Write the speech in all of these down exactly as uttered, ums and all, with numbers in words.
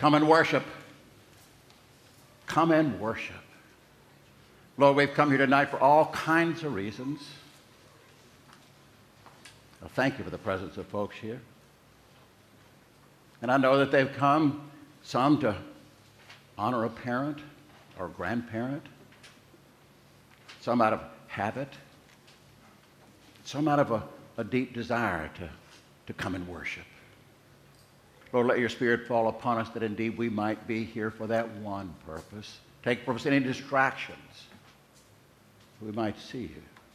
Come and worship. Come and worship. Lord, we've come here tonight for all kinds of reasons. I thank you for the presence of folks here. And I know that they've come, some to honor a parent or grandparent, some out of habit, some out of a, a deep desire to, to come and worship. Lord, let your Spirit fall upon us that indeed we might be here for that one purpose. Take from us any distractions. We might see you.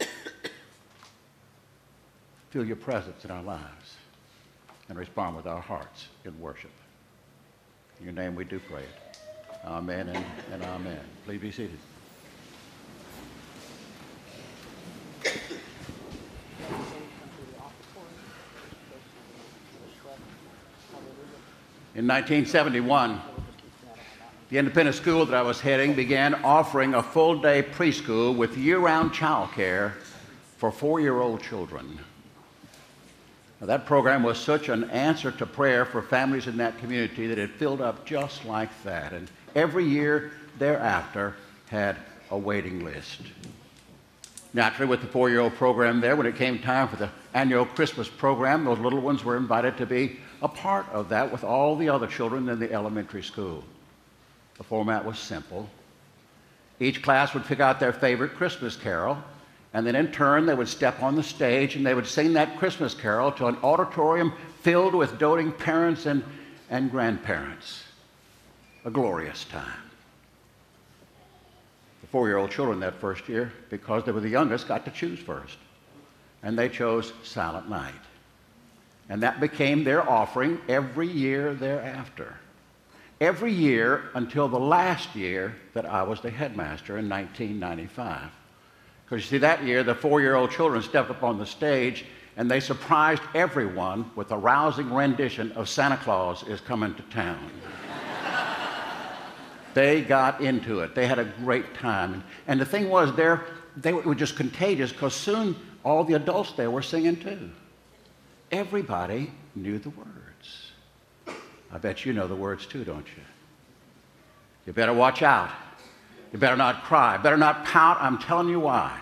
Feel your presence in our lives and respond with our hearts in worship. In your name we do pray it. Amen and, and amen. Please be seated. In nineteen seventy-one, the independent school that I was heading began offering a full-day preschool with year-round child care for four-year-old children. Now, that program was such an answer to prayer for families in that community that it filled up just like that. And every year thereafter had a waiting list. Naturally, with the four-year-old program there, when it came time for the annual Christmas program, those little ones were invited to be a part of that with all the other children in the elementary school. The format was simple. Each class would pick out their favorite Christmas carol, and then in turn they would step on the stage and they would sing that Christmas carol to an auditorium filled with doting parents and, and grandparents. A glorious time. The four-year-old children that first year, because they were the youngest, got to choose first. And they chose Silent Night. And that became their offering every year thereafter. Every year until the last year that I was the headmaster in nineteen ninety-five. Because you see, that year the four-year-old children stepped up on the stage and they surprised everyone with a rousing rendition of Santa Claus is Coming to Town. They got into it. They had a great time. And, and the thing was, they're, they were just contagious because soon all the adults there were singing too. Everybody knew the words. I bet you know the words too, don't you? You better watch out. You better not cry. Better not pout. I'm telling you why.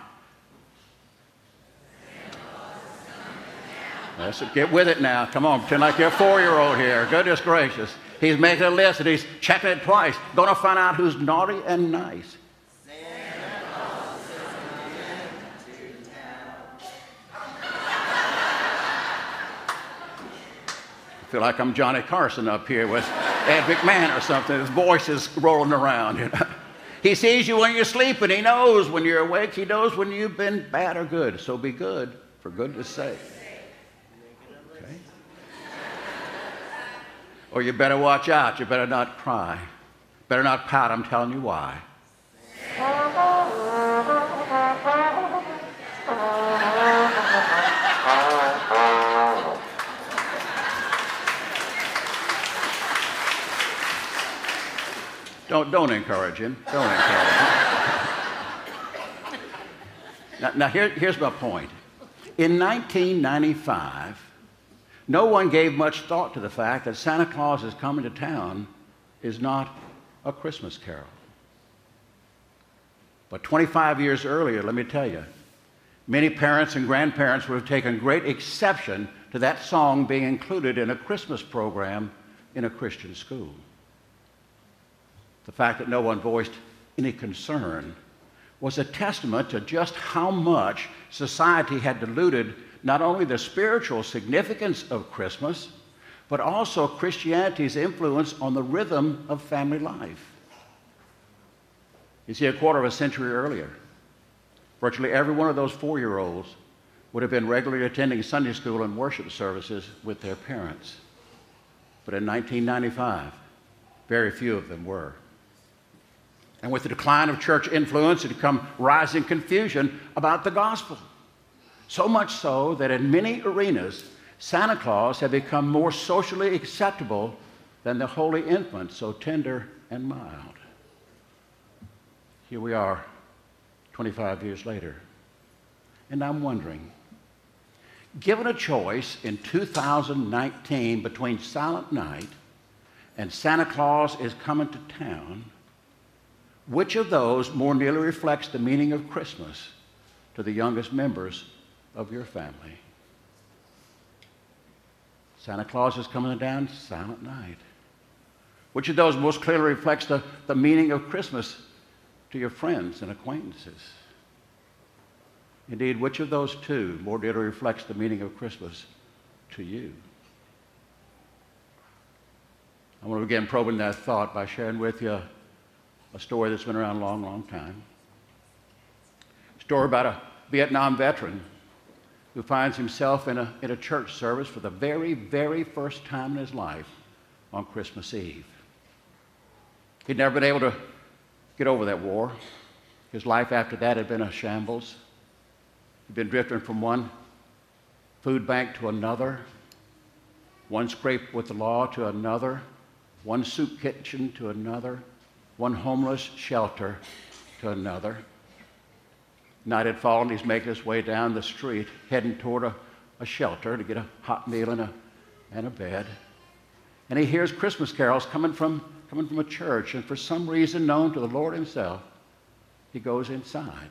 Let's get with it now. Come on, pretend like you're a four-year-old here. Goodness gracious. He's making a list and he's checking it twice. Going to find out who's naughty and nice. I feel like I'm Johnny Carson up here with Ed McMahon or something. His voice is rolling around. You know? He sees you when you're sleeping. He knows when you're awake. He knows when you've been bad or good. So be good, for goodness sake. Okay? Or you better watch out. You better not cry. Better not pout. I'm telling you why. Don't, don't encourage him. Don't encourage him. now, now here, here's my point. In nineteen ninety-five, no one gave much thought to the fact that Santa Claus is Coming to Town is not a Christmas carol. But twenty-five years earlier, let me tell you, many parents and grandparents would have taken great exception to that song being included in a Christmas program in a Christian school. The fact that no one voiced any concern was a testament to just how much society had diluted not only the spiritual significance of Christmas, but also Christianity's influence on the rhythm of family life. You see, a quarter of a century earlier, virtually every one of those four-year-olds would have been regularly attending Sunday school and worship services with their parents. But in nineteen ninety-five, very few of them were. And with the decline of church influence had come rising confusion about the gospel. So much so that in many arenas, Santa Claus had become more socially acceptable than the holy infant, so tender and mild. Here we are, twenty-five years later. And I'm wondering, given a choice in two thousand nineteen between Silent Night and Santa Claus is coming to town, which of those more nearly reflects the meaning of Christmas to the youngest members of your family? Santa Claus is coming down, Silent Night. Which of those most clearly reflects the, the meaning of Christmas to your friends and acquaintances? Indeed, which of those two more dearly reflects the meaning of Christmas to you? I want to begin probing that thought by sharing with you a story that's been around a long, long time. A story about a Vietnam veteran who finds himself in a, in a church service for the very, very first time in his life on Christmas Eve. He'd never been able to get over that war. His life after that had been a shambles. He'd been drifting from one food bank to another, one scrape with the law to another, one soup kitchen to another, one homeless shelter to another. Night had fallen. He's making his way down the street, heading toward a, a shelter to get a hot meal and a, and a bed. And he hears Christmas carols coming from coming from a church, and for some reason known to the Lord himself, he goes inside.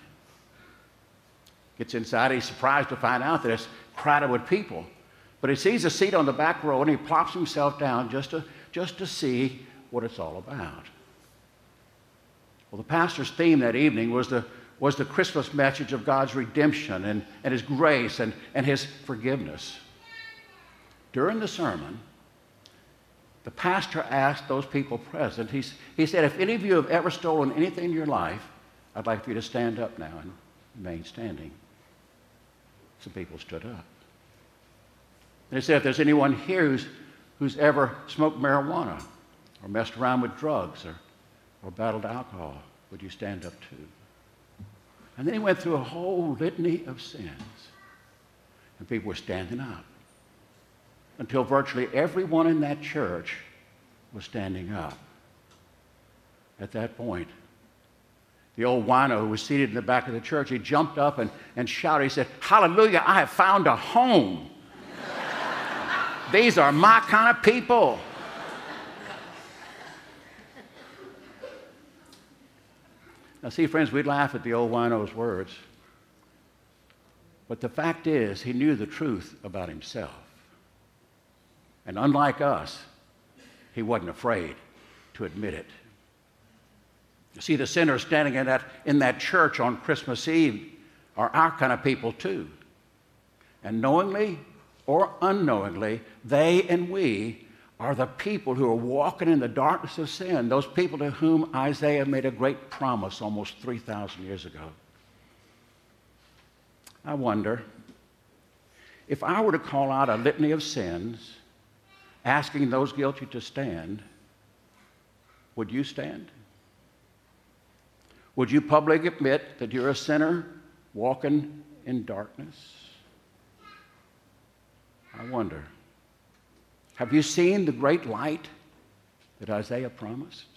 Gets inside, he's surprised to find out that it's crowded with people. But he sees a seat on the back row, and he plops himself down just to, just to see what it's all about. Well, the pastor's theme that evening was the, was the Christmas message of God's redemption and, and his grace and, and his forgiveness. During the sermon, the pastor asked those people present, he's, he said, if any of you have ever stolen anything in your life, I'd like for you to stand up now and remain standing. Some people stood up. And he said, if there's anyone here who's, who's ever smoked marijuana or messed around with drugs or, or battled alcohol, would you stand up too? And then he went through a whole litany of sins. And people were standing up, until virtually everyone in that church was standing up. At that point, the old wino who was seated in the back of the church, he jumped up and, and shouted, he said, "Hallelujah, I have found a home. These are my kind of people." Now see, friends, we'd laugh at the old wino's words, but the fact is, he knew the truth about himself. And unlike us, he wasn't afraid to admit it. You see, the sinners standing in that, in that church on Christmas Eve are our kind of people too. And knowingly or unknowingly, they and we are the people who are walking in the darkness of sin, those people to whom Isaiah made a great promise almost three thousand years ago. I wonder, if I were to call out a litany of sins, asking those guilty to stand, would you stand? Would you publicly admit that you're a sinner walking in darkness? I wonder, have you seen the great light that Isaiah promised?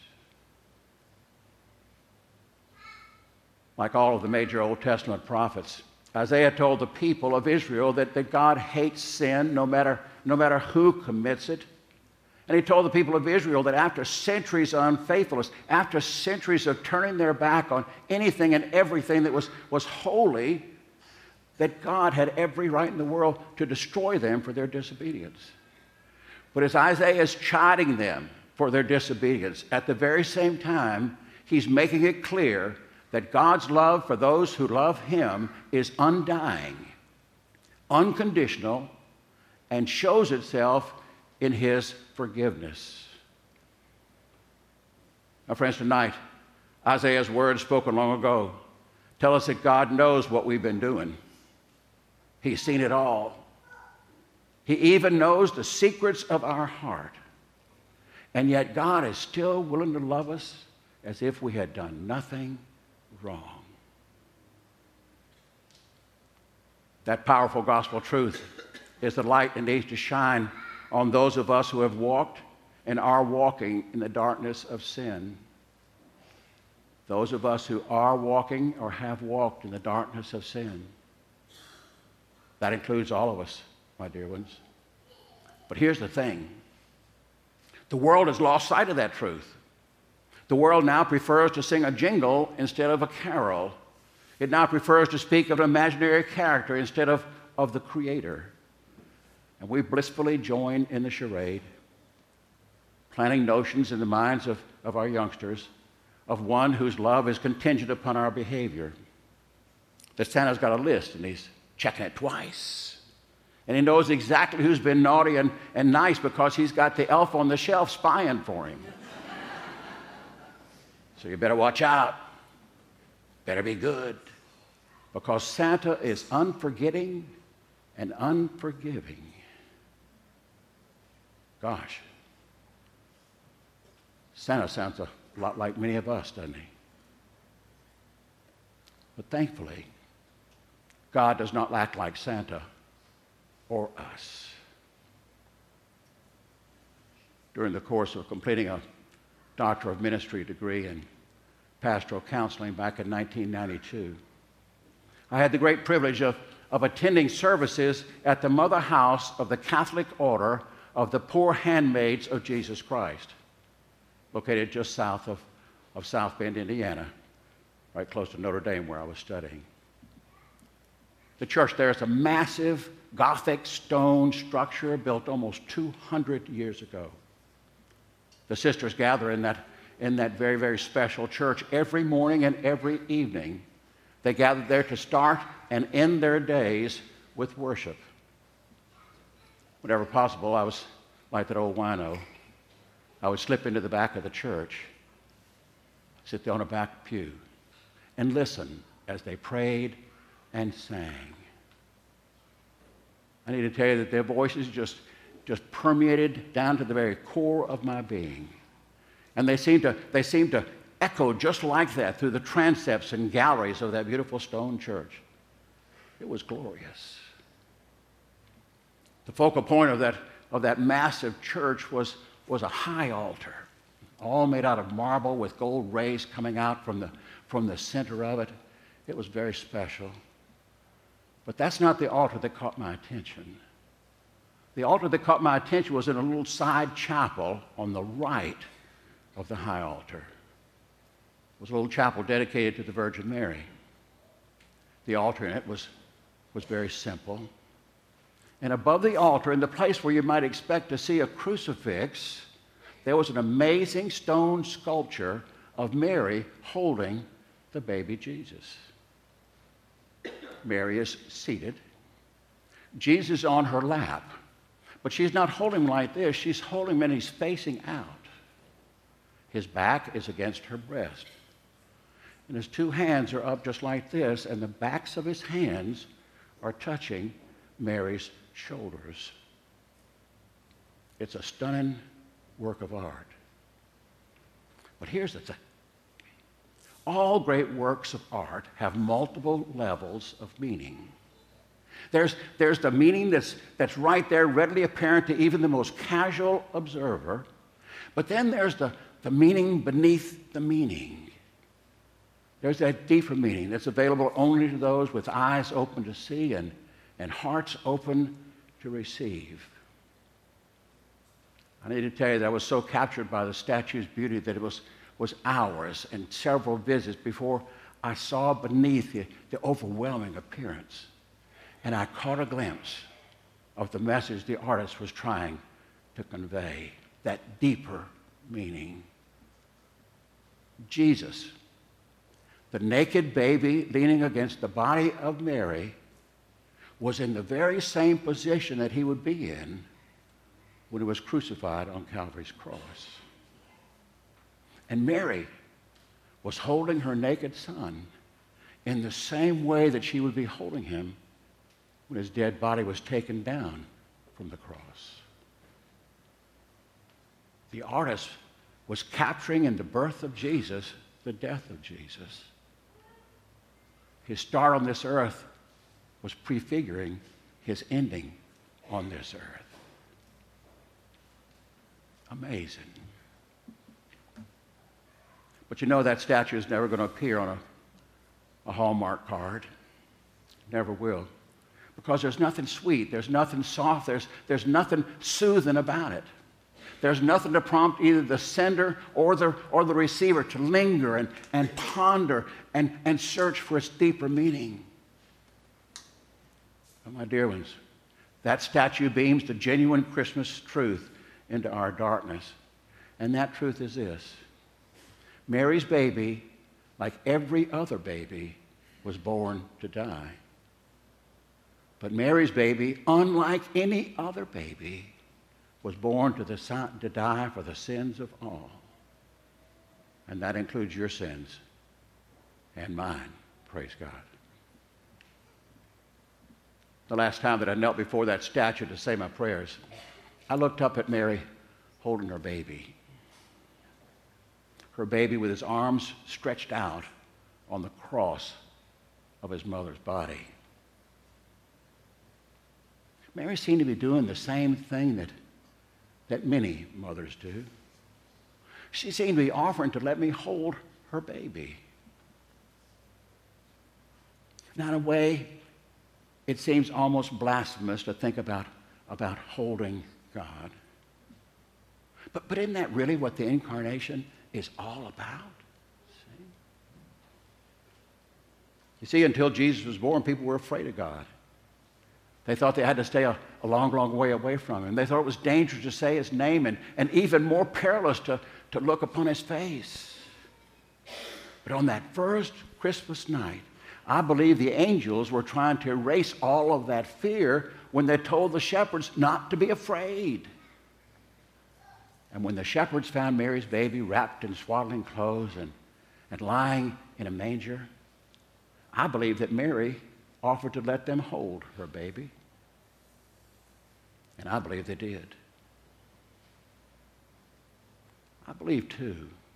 Like all of the major Old Testament prophets, Isaiah told the people of Israel that, that God hates sin no matter, no matter who commits it. And he told the people of Israel that after centuries of unfaithfulness, after centuries of turning their back on anything and everything that was, was holy, that God had every right in the world to destroy them for their disobedience. But as Isaiah is chiding them for their disobedience, at the very same time, he's making it clear that God's love for those who love him is undying, unconditional, and shows itself in his forgiveness. Now, friends, tonight, Isaiah's words spoken long ago tell us that God knows what we've been doing. He's seen it all. He even knows the secrets of our heart. And yet God is still willing to love us as if we had done nothing wrong. That powerful gospel truth is the light that needs to shine on those of us who have walked and are walking in the darkness of sin. Those of us who are walking or have walked in the darkness of sin. That includes all of us, my dear ones. But here's the thing. The world has lost sight of that truth. The world now prefers to sing a jingle instead of a carol. It now prefers to speak of an imaginary character instead of, of the Creator. And we blissfully join in the charade, planting notions in the minds of, of our youngsters of one whose love is contingent upon our behavior. That Santa's got a list and he's checking it twice. And he knows exactly who's been naughty and, and nice because he's got the elf on the shelf spying for him. So you better watch out. Better be good. Because Santa is unforgetting and unforgiving. Gosh. Santa sounds a lot like many of us, doesn't he? But thankfully, God does not act like Santa or us. During the course of completing a Doctor of Ministry degree in pastoral counseling back in nineteen ninety-two, I had the great privilege of, of attending services at the Mother House of the Catholic Order of the Poor Handmaids of Jesus Christ, located just south of, of South Bend, Indiana, right close to Notre Dame where I was studying. The church there is a massive Gothic stone structure built almost two hundred years ago. The sisters gather in that, in that very, very special church every morning and every evening. They gather there to start and end their days with worship. Whenever possible, I was like that old wino. I would slip into the back of the church, sit there on a back pew, and listen as they prayed and sang. I need to tell you that their voices just, just permeated down to the very core of my being. And they seemed to, they seemed to echo just like that through the transepts and galleries of that beautiful stone church. It was glorious. The focal point of that, of that massive church was, was a high altar, all made out of marble with gold rays coming out from the, from the center of it. It was very special. But that's not the altar that caught my attention. The altar that caught my attention was in a little side chapel on the right of the high altar. It was a little chapel dedicated to the Virgin Mary. The altar in it was, was very simple. And above the altar, in the place where you might expect to see a crucifix, there was an amazing stone sculpture of Mary holding the baby Jesus. Mary is seated. Jesus on her lap. But she's not holding him like this. She's holding him and he's facing out. His back is against her breast. And his two hands are up just like this, and the backs of his hands are touching Mary's shoulders. It's a stunning work of art. But here's the thing. All great works of art have multiple levels of meaning. There's, there's the meaning that's, that's right there, readily apparent to even the most casual observer. But then there's the, the meaning beneath the meaning. There's that deeper meaning that's available only to those with eyes open to see and, and hearts open to receive. I need to tell you that I was so captured by the statue's beauty that it was was hours and several visits before I saw beneath the, the overwhelming appearance. And I caught a glimpse of the message the artist was trying to convey, that deeper meaning. Jesus, the naked baby leaning against the body of Mary, was in the very same position that he would be in when he was crucified on Calvary's cross. And Mary was holding her naked son in the same way that she would be holding him when his dead body was taken down from the cross. The artist was capturing in the birth of Jesus the death of Jesus. His start on this earth was prefiguring his ending on this earth. Amazing. But you know that statue is never going to appear on a, a Hallmark card. Never will. Because there's nothing sweet, there's nothing soft, there's, there's nothing soothing about it. there's nothing to prompt either the sender or the, or the receiver to linger and, and ponder and, and search for its deeper meaning. But my dear ones, that statue beams the genuine Christmas truth into our darkness. And that truth is this: Mary's baby, like every other baby, was born to die. But Mary's baby, unlike any other baby, was born to, the, to die for the sins of all. And that includes your sins and mine, praise God. The last time that I knelt before that statue to say my prayers, I looked up at Mary holding her baby. Her baby with his arms stretched out on the cross of his mother's body. Mary seemed to be doing the same thing that, that many mothers do. She seemed to be offering to let me hold her baby. Now, in a way, it seems almost blasphemous to think about, about holding God. But, but isn't that really what the incarnation is all about? See? You see, until Jesus was born, people were afraid of God. They thought they had to stay a, a long, long way away from him. They thought it was dangerous to say his name and, and even more perilous to, to look upon his face. But on that first Christmas night, I believe the angels were trying to erase all of that fear when they told the shepherds not to be afraid. And when the shepherds found Mary's baby wrapped in swaddling clothes and, and lying in a manger, I believe that Mary offered to let them hold her baby. And I believe they did. I believe, too,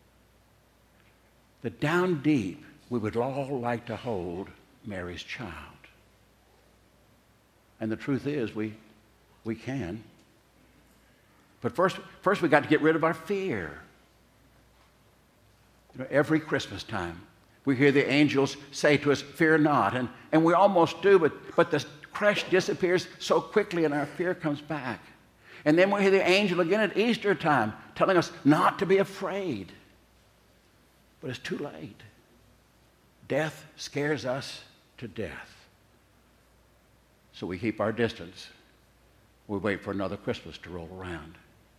that down deep, we would all like to hold Mary's child. And the truth is, we, we can. But first, first we got to get rid of our fear. You know, every Christmas time, we hear the angels say to us, "Fear not." And, and we almost do, but, but the crash disappears so quickly and our fear comes back. And then we hear the angel again at Easter time telling us not to be afraid. But it's too late. Death scares us to death. So we keep our distance. We wait for another Christmas to roll around.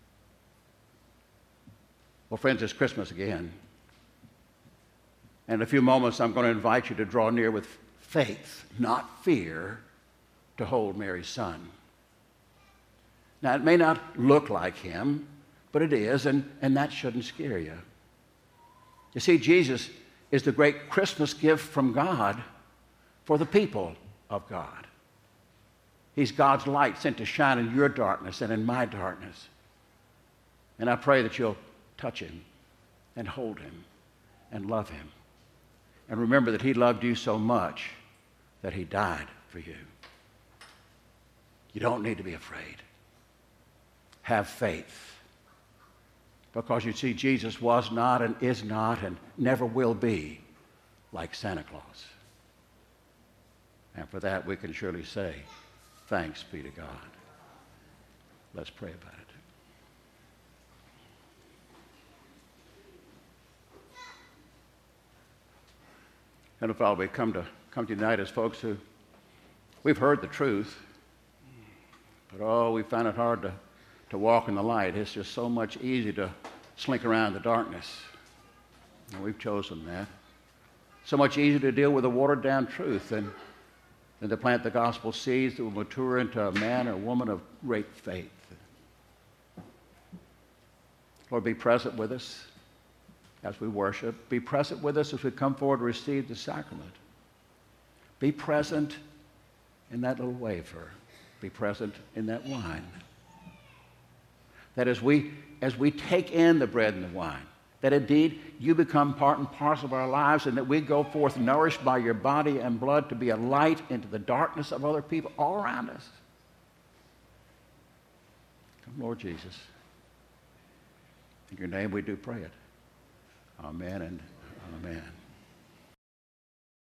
Well, friends, it's Christmas again. And in a few moments, I'm going to invite you to draw near with faith, not fear, to hold Mary's son. Now, it may not look like him, but it is, and, and that shouldn't scare you. You see, Jesus is the great Christmas gift from God for the people of God. He's God's light sent to shine in your darkness and in my darkness. And I pray that you'll touch him and hold him and love him. And remember that he loved you so much that he died for you. You don't need to be afraid. Have faith. Because you see, Jesus was not and is not and never will be like Santa Claus. And for that, we can surely say, thanks be to God. Let's pray about it. And Father, we come to come to tonight as folks who we've heard the truth, but oh, we find it hard to, to walk in the light. It's just so much easier to slink around the darkness. And we've chosen that. So much easier to deal with a watered-down truth than, than to plant the gospel seeds that will mature into a man or woman of great faith. Lord, be present with us as we worship. Be present with us as we come forward to receive the sacrament. Be present in that little wafer. Be present in that wine. That as we, as we take in the bread and the wine, that indeed you become part and parcel of our lives, and that we go forth nourished by your body and blood to be a light into the darkness of other people all around us. Come, Lord Jesus. In your name we do pray it. Amen and amen.